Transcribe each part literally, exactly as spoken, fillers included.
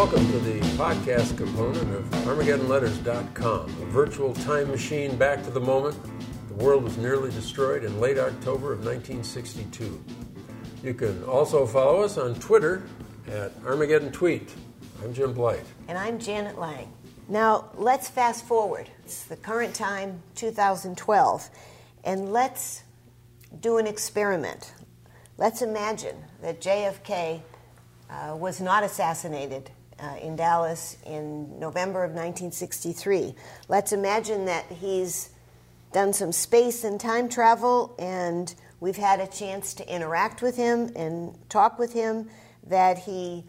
Welcome to the podcast component of Armageddon Letters dot com, a virtual time machine back to the moment the world was nearly destroyed in late October of nineteen sixty-two. You can also follow us on Twitter at Armageddon Tweet. I'm Jim Blight. And I'm Janet Lang. Now, let's fast forward. It's the current time, two thousand twelve, and let's do an experiment. Let's imagine that J F K uh, was not assassinated uh, in Dallas in November of nineteen sixty-three. Let's imagine that he's done some space and time travel, and we've had a chance to interact with him and talk with him, that he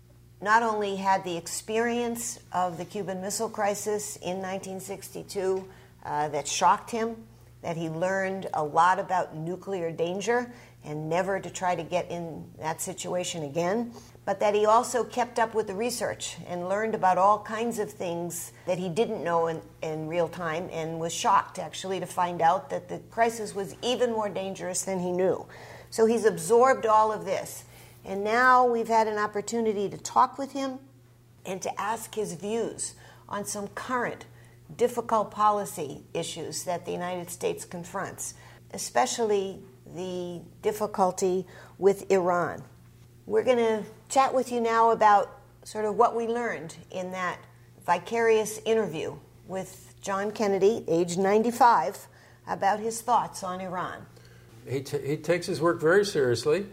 not only had the experience of the Cuban Missile Crisis in nineteen sixty-two uh, that shocked him, that he learned a lot about nuclear danger and never to try to get in that situation again, but that he also kept up with the research and learned about all kinds of things that he didn't know in, in real time, and was shocked actually to find out that the crisis was even more dangerous than he knew. So he's absorbed all of this. And now we've had an opportunity to talk with him and to ask his views on some current difficult policy issues that the United States confronts, especially the difficulty with Iran. We're going to chat with you now about sort of what we learned in that vicarious interview with John Kennedy, age ninety-five, about his thoughts on Iran. He, t- he takes his work very seriously.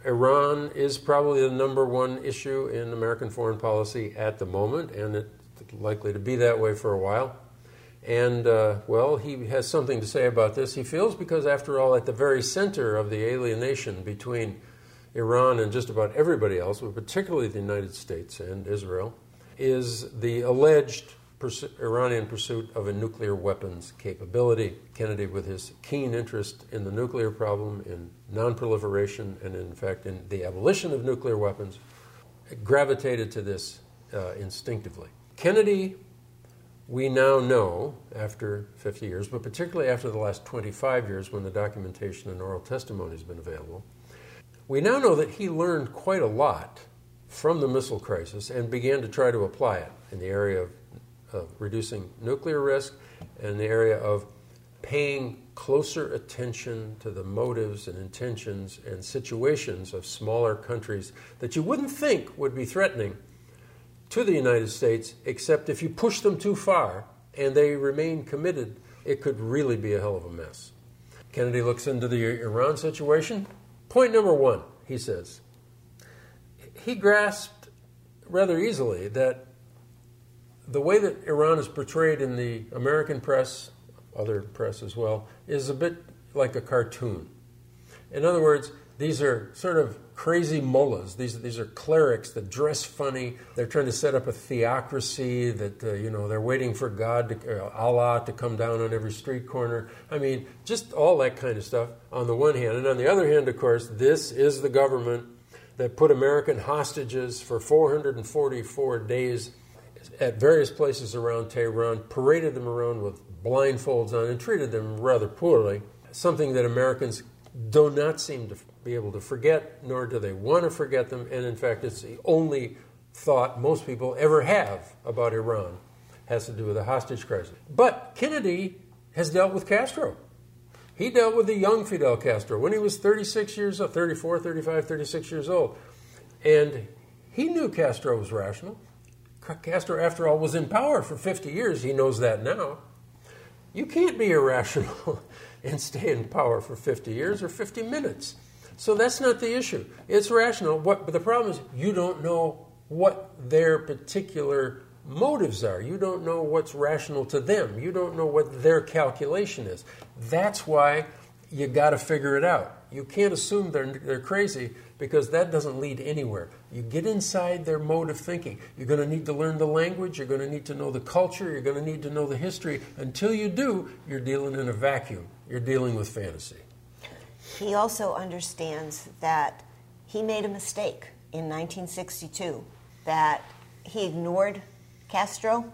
Iran is probably the number one issue in American foreign policy at the moment, and it's likely to be that way for a while. And, uh, well, he has something to say about this, he feels, because, after all, at the very center of the alienation between Iran and just about everybody else, but particularly the United States and Israel, is the alleged pursu- Iranian pursuit of a nuclear weapons capability. Kennedy, with his keen interest in the nuclear problem, in non-proliferation, and in fact in the abolition of nuclear weapons, gravitated to this uh, instinctively. Kennedy, we now know, after fifty years, but particularly after the last twenty-five years when the documentation and oral testimony has been available, we now know that he learned quite a lot from the missile crisis and began to try to apply it in the area of, of reducing nuclear risk and the area of paying closer attention to the motives and intentions and situations of smaller countries that you wouldn't think would be threatening to the United States, except if you push them too far and they remain committed, it could really be a hell of a mess. Kennedy looks into the Iran situation. Point number one, he says, he grasped rather easily that the way that Iran is portrayed in the American press, other press as well, is a bit like a cartoon. In other words, these are sort of crazy mullahs. These, these are clerics that dress funny. They're trying to set up a theocracy that, uh, you know, they're waiting for God, to, uh, Allah, to come down on every street corner. I mean, just all that kind of stuff on the one hand. And on the other hand, of course, this is the government that put American hostages for four hundred forty-four days at various places around Tehran, paraded them around with blindfolds on, and treated them rather poorly, something that Americans do not seem to be able to forget, nor do they want to forget them, and in fact it's the only thought most people ever have about Iran has to do with the hostage crisis. But Kennedy has dealt with Castro. He dealt with the young Fidel Castro when he was thirty-six years old, thirty-four, thirty-five, thirty-six years old. And he knew Castro was rational. Castro, after all, was in power for fifty years. He knows that now. You can't be irrational and stay in power for fifty years or fifty minutes. So that's not the issue. It's rational. What, but the problem is you don't know what their particular motives are. You don't know what's rational to them. You don't know what their calculation is. That's why you got to figure it out. You can't assume they're, they're crazy, because that doesn't lead anywhere. You get inside their mode of thinking. You're going to need to learn the language. You're going to need to know the culture. You're going to need to know the history. Until you do, you're dealing in a vacuum. You're dealing with fantasy. He also understands that he made a mistake in nineteen sixty-two, that he ignored Castro.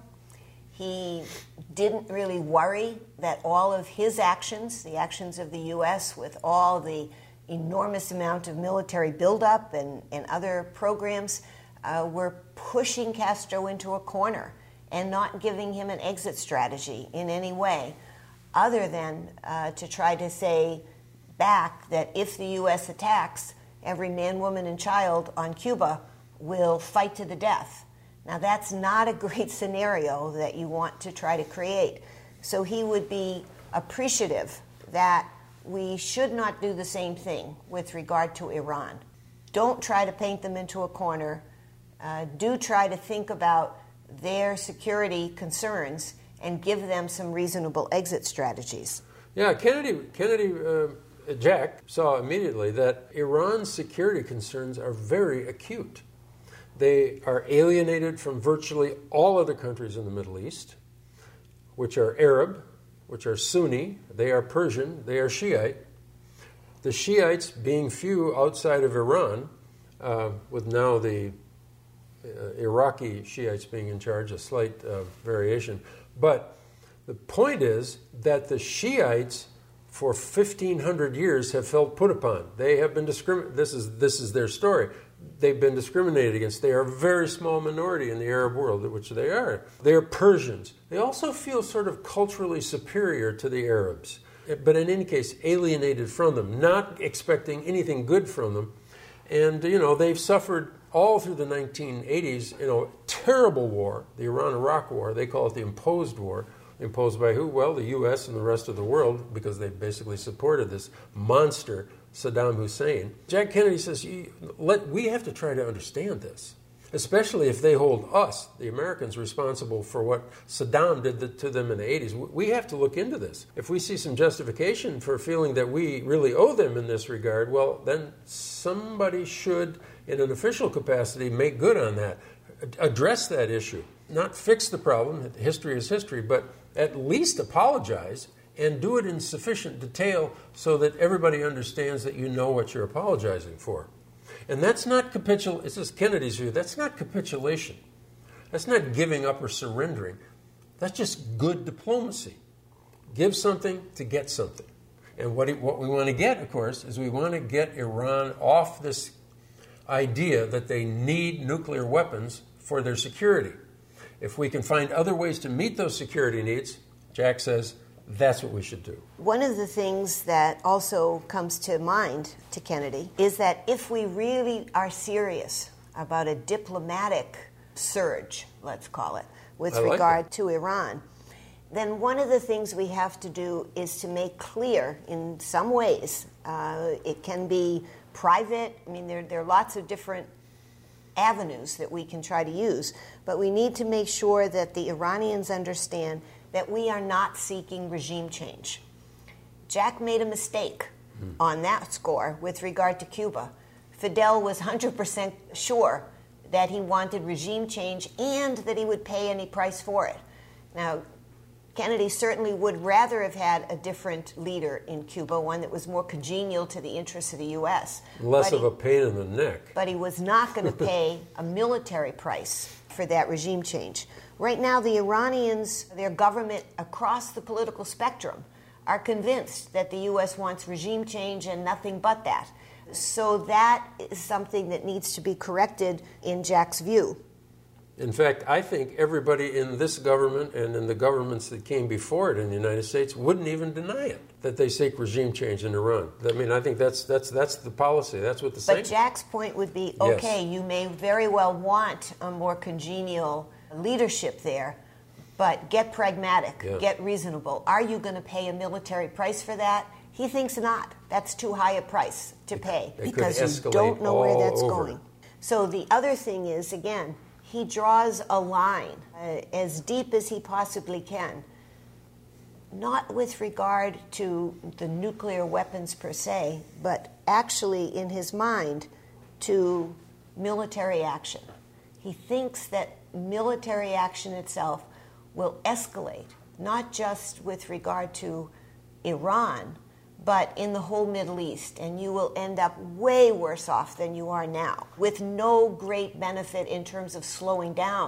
He didn't really worry that all of his actions, the actions of the U S with all the enormous amount of military buildup and, and other programs, uh, were pushing Castro into a corner and not giving him an exit strategy in any way, other than uh, to try to say back that if the U S attacks, every man, woman, and child on Cuba will fight to the death. Now, that's not a great scenario that you want to try to create. So he would be appreciative that we should not do the same thing with regard to Iran. Don't try to paint them into a corner. Uh, do try to think about their security concerns and give them some reasonable exit strategies. Yeah, Kennedy, Kennedy uh, Jack saw immediately that Iran's security concerns are very acute. They are alienated from virtually all other countries in the Middle East, which are Arab, which are Sunni, they are Persian, they are Shiite. The Shiites being few outside of Iran, uh, with now the uh, Iraqi Shiites being in charge, a slight uh, variation. But the point is that the Shiites for fifteen hundred years have felt put upon. They have been discriminated. This is, this is their story. They've been discriminated against. They are a very small minority in the Arab world, which they are. They are Persians. They also feel sort of culturally superior to the Arabs, but in any case, alienated from them, not expecting anything good from them. And, you know, they've suffered all through the nineteen eighties, you know, terrible war, the Iran-Iraq war. They call it the imposed war. Imposed by who? Well, the U S and the rest of the world, because they basically supported this monster Saddam Hussein. Jack Kennedy says, Let, we have to try to understand this, especially if they hold us, the Americans, responsible for what Saddam did to them in the eighties. We have to look into this. If we see some justification for feeling that we really owe them in this regard, well, then somebody should, in an official capacity, make good on that, address that issue, not fix the problem. History is history, but at least apologize and do it in sufficient detail so that everybody understands that you know what you're apologizing for. And that's not capitulation. This is Kennedy's view. That's not capitulation. That's not giving up or surrendering. That's just good diplomacy. Give something to get something. And what, it, what we want to get, of course, is we want to get Iran off this idea that they need nuclear weapons for their security. If we can find other ways to meet those security needs, Jack says, that's what we should do. One of the things that also comes to mind to Kennedy is that if we really are serious about a diplomatic surge, let's call it, with like regard that. to Iran, then one of the things we have to do is to make clear in some ways, uh, it can be private, I mean, there, there are lots of different avenues that we can try to use, but we need to make sure that the Iranians understand that we are not seeking regime change. Jack made a mistake mm. on that score with regard to Cuba. Fidel was one hundred percent sure that he wanted regime change and that he would pay any price for it. Now, Kennedy certainly would rather have had a different leader in Cuba, one that was more congenial to the interests of the U S. Less but of he, a pain in the neck. But he was not going to pay a military price for that regime change. Right now, the Iranians, their government across the political spectrum, are convinced that the U S wants regime change and nothing but that. So that is something that needs to be corrected in Jack's view. In fact, I think everybody in this government and in the governments that came before it in the United States wouldn't even deny it, that they seek regime change in Iran. I mean, I think that's that's that's the policy. That's what the same. But Jack's point would be, okay, yes. You may very well want a more congenial leadership there, but get pragmatic, yeah. get reasonable. Are you going to pay a military price for that? He thinks not. That's too high a price to pay it because you don't know where that's over. going. So the other thing is, again, he draws a line uh, as deep as he possibly can, not with regard to the nuclear weapons per se, but actually in his mind to military action. He thinks that military action itself will escalate, not just with regard to Iran, but in the whole Middle East, and you will end up way worse off than you are now, with no great benefit in terms of slowing down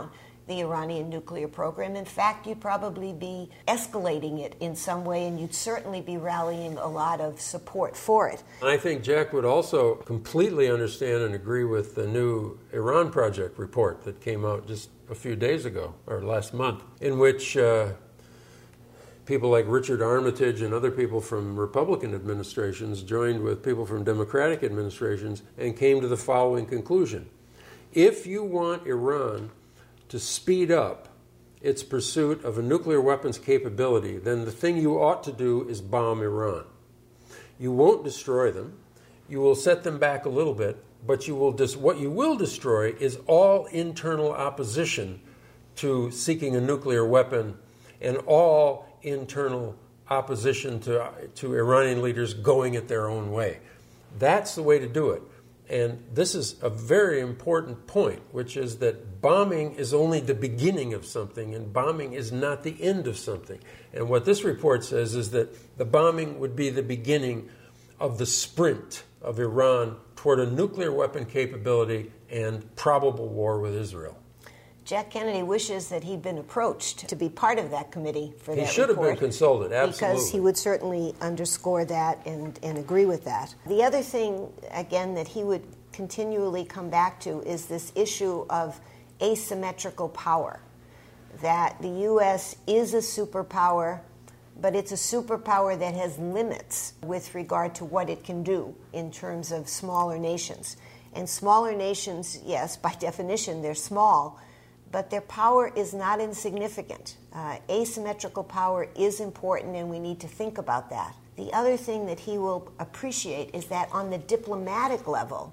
the Iranian nuclear program. In fact, you'd probably be escalating it in some way, and you'd certainly be rallying a lot of support for it. I think Jack would also completely understand and agree with the new Iran Project report that came out just a few days ago, or last month, in which uh, people like Richard Armitage and other people from Republican administrations joined with people from Democratic administrations and came to the following conclusion. If you want Iran to speed up its pursuit of a nuclear weapons capability, then the thing you ought to do is bomb Iran. You won't destroy them. You will set them back a little bit, but you will dis- what you will destroy is all internal opposition to seeking a nuclear weapon and all internal opposition to, to Iranian leaders going it their own way. That's the way to do it. And this is a very important point, which is that bombing is only the beginning of something, and bombing is not the end of something. And what this report says is that the bombing would be the beginning of the sprint of Iran toward a nuclear weapon capability and probable war with Israel. Jack Kennedy wishes that he'd been approached to be part of that committee for that report. He should have been consulted, absolutely. Because he would certainly underscore that and, and agree with that. The other thing, again, that he would continually come back to is this issue of asymmetrical power, that the U S is a superpower, but it's a superpower that has limits with regard to what it can do in terms of smaller nations. And smaller nations, yes, by definition, they're small, but their power is not insignificant. Uh, asymmetrical power is important, and we need to think about that. The other thing that he will appreciate is that on the diplomatic level,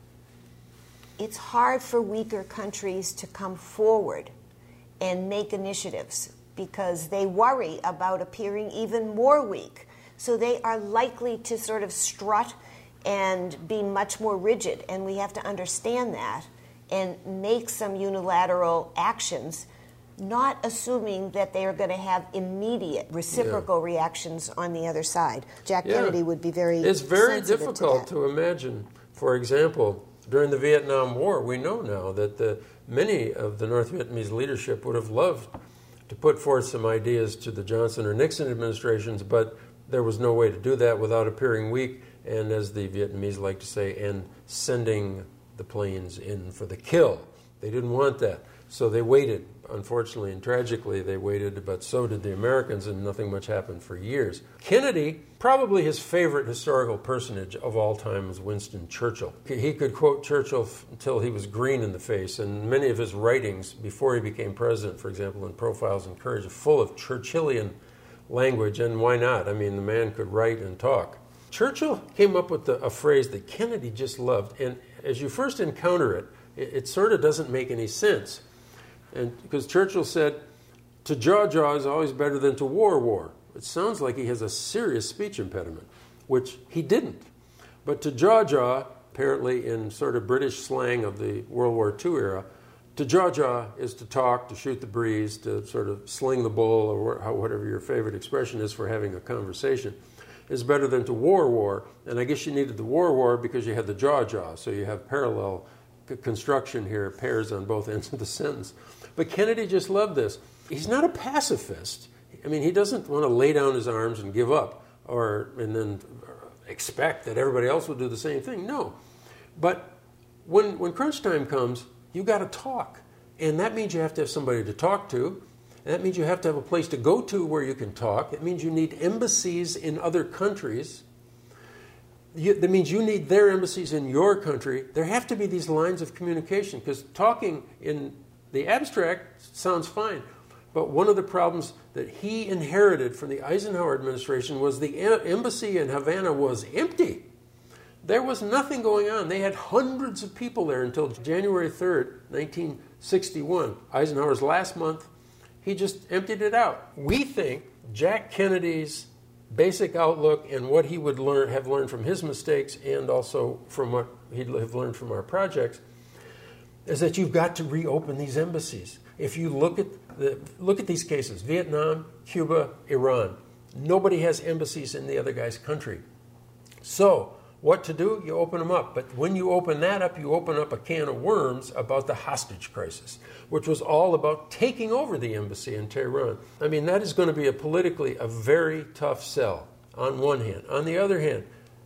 it's hard for weaker countries to come forward and make initiatives because they worry about appearing even more weak. So they are likely to sort of strut and be much more rigid, and we have to understand that and make some unilateral actions, not assuming that they are going to have immediate reciprocal yeah. reactions on the other side. Jack yeah. Kennedy would be very It's very sensitive difficult to, to imagine, for example, during the Vietnam War, we know now that the, many of the North Vietnamese leadership would have loved to put forth some ideas to the Johnson or Nixon administrations, but there was no way to do that without appearing weak, and as the Vietnamese like to say, and sending the planes in for the kill. They didn't want that. So they waited. Unfortunately and tragically, they waited, but so did the Americans, and nothing much happened for years. Kennedy, probably his favorite historical personage of all time was Winston Churchill. He could quote Churchill f- until he was green in the face, and many of his writings before he became president, for example, in Profiles in Courage, are full of Churchillian language, and why not? I mean, the man could write and talk. Churchill came up with the, a phrase that Kennedy just loved, and as you first encounter it, it, it sort of doesn't make any sense. And because Churchill said, to jaw-jaw is always better than to war-war. It sounds like he has a serious speech impediment, which he didn't. But to jaw-jaw, apparently in sort of British slang of the World War Two era, to jaw-jaw is to talk, to shoot the breeze, to sort of sling the bull, or whatever your favorite expression is for having a conversation, is better than to war-war. And I guess you needed the war-war because you had the jaw-jaw, so you have parallel c- construction here, pairs on both ends of the sentence. But Kennedy just loved this. He's not a pacifist. I mean, he doesn't want to lay down his arms and give up, or and then expect that everybody else will do the same thing. No. But when when crunch time comes, you got to talk. And that means you have to have somebody to talk to. And that means you have to have a place to go to where you can talk. It means you need embassies in other countries. You, that means you need their embassies in your country. There have to be these lines of communication, because talking in the abstract sounds fine. But one of the problems that he inherited from the Eisenhower administration was the embassy in Havana was empty. There was nothing going on. They had hundreds of people there until January third, nineteen sixty-one. Eisenhower's last month, he just emptied it out. We think Jack Kennedy's basic outlook and what he would learn, have learned from his mistakes, and also from what he'd have learned from our projects, is that you've got to reopen these embassies. If you look at the look at these cases, Vietnam, Cuba, Iran, nobody has embassies in the other guy's country. So what to do, you open them up. But when you open that up, you open up a can of worms about the hostage crisis, which was all about taking over the embassy in Tehran. I mean, that is going to be a politically a very tough sell on one hand. On the other hand,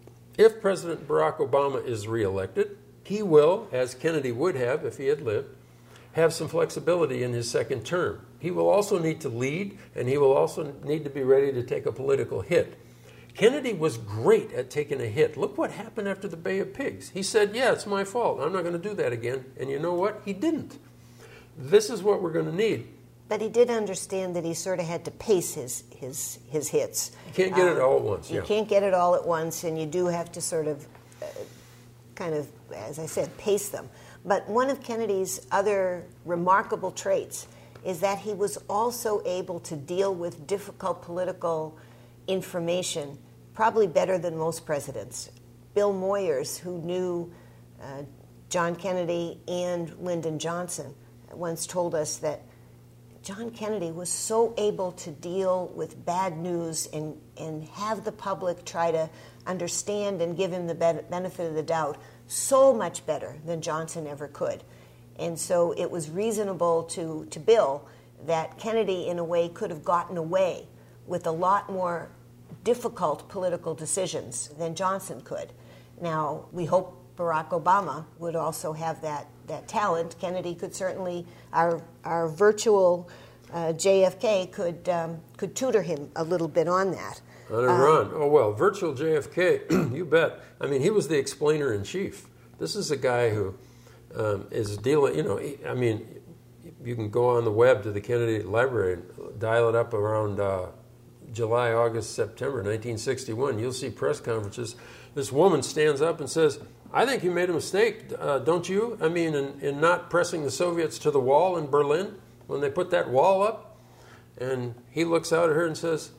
if President Barack Obama is reelected, he will, as Kennedy would have if he had lived, have some flexibility in his second term. He will also need to lead, and he will also need to be ready to take a political hit. Kennedy was great at taking a hit. Look what happened after the Bay of Pigs. He said, yeah, it's my fault. I'm not going to do that again. And you know what? He didn't. This is what we're going to need. But he did understand that he sort of had to pace his his, his hits. You can't get um, it all at once. You yeah. can't get it all at once, and you do have to sort of uh, kind of, as I said, pace them. But one of Kennedy's other remarkable traits is that he was also able to deal with difficult political information probably better than most presidents. Bill Moyers, who knew uh, John Kennedy and Lyndon Johnson, once told us that John Kennedy was so able to deal with bad news and, and have the public try to understand and give him the benefit of the doubt so much better than Johnson ever could. And so it was reasonable to, to Bill that Kennedy, in a way, could have gotten away with a lot more difficult political decisions than Johnson could. Now, we hope Barack Obama would also have that, that talent. Kennedy could certainly, our, our virtual uh, J F K could, um, could tutor him a little bit on that. On Iran. Um, oh, well, virtual J F K, you bet. I mean, he was the explainer-in-chief. This is a guy who um, is dealing, you know, he, I mean, you can go on the web to the Kennedy Library and dial it up around uh, July, August, September nineteen sixty-one. You'll see press conferences. This woman stands up and says, I think you made a mistake, uh, don't you? I mean, in, in not pressing the Soviets to the wall in Berlin when they put that wall up. And he looks out at her and says,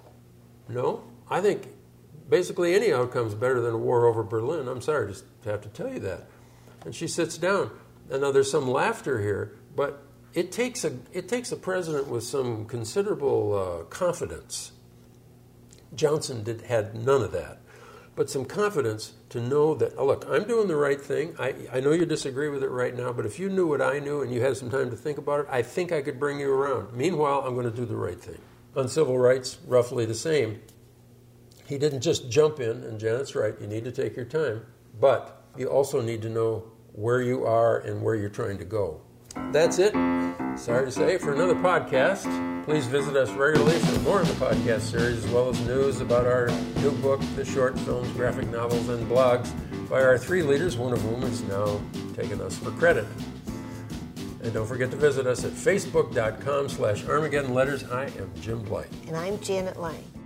no, I think basically any outcome is better than a war over Berlin. I'm sorry just to have to tell you that. And she sits down. And now there's some laughter here, but it takes a it takes a president with some considerable uh, confidence. Johnson did had none of that, but some confidence to know that, oh, look, I'm doing the right thing. I, I know you disagree with it right now, but if you knew what I knew and you had some time to think about it, I think I could bring you around. Meanwhile, I'm going to do the right thing. On civil rights, roughly the same. He didn't just jump in, and Janet's right, you need to take your time, but you also need to know where you are and where you're trying to go. That's it. Sorry to say, for another podcast. Please visit us regularly for more of the podcast series, as well as news about our new book, the short films, graphic novels, and blogs by our three leaders, one of whom is now taking us for credit. And don't forget to visit us at facebook.com slash Armageddon Letters. I am Jim Blight. And I'm Janet Lang.